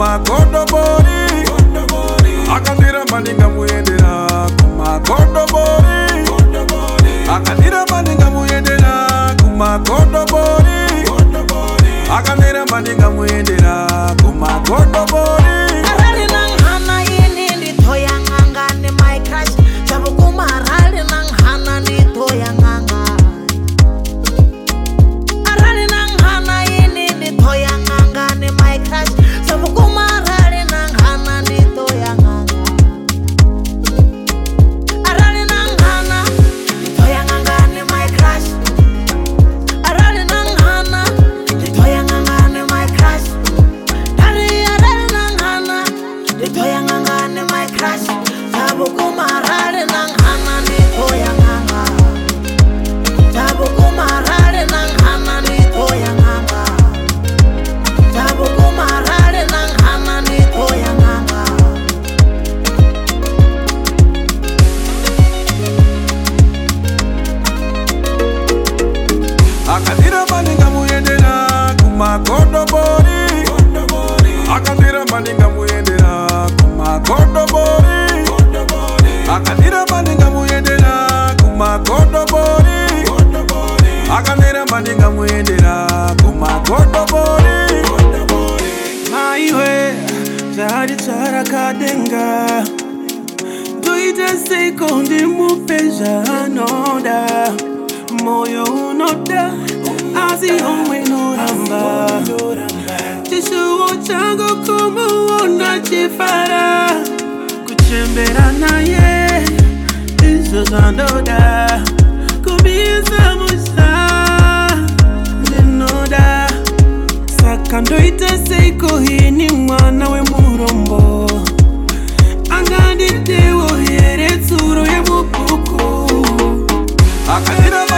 kumagodobori akandira maninga muendera kumagodobori akandira maninga muendera kumagodobori akandira maninga muendera kumagodobori arali nang hana ini nditoya nganga ni my crush chabu kumarali nang hana nditoya nganga arali nang hana ini nditoya nganga ni my crush chabu kumarali nang hana nditoya nganga arali nang hana nditoya nganga ni my crush arali nang hana nditoya nganga ni my crush arali nang hana nditoya nganga ni my crush chabu kumarali nang hana nditoya nganga chabu kumarali nang hana nditoya nganga chabu kumarali nang hana nditoya nganga akandira maninga muendera kumagodobori akandira maninga muendera kumagodobori akandira maninga muendera kumagodobori akandira maninga muendera kumagodobori maiwe zari tsarakadenga tuite sekondi mupeza anoda moyo unoda asi omwe noramba chishuo changu kumuona chifara kuchembera naye izo zandoda kubiza musa ndinoda saka ndoita seiko hini mwana we murombo anganditewo here tsuro yemupuku akandira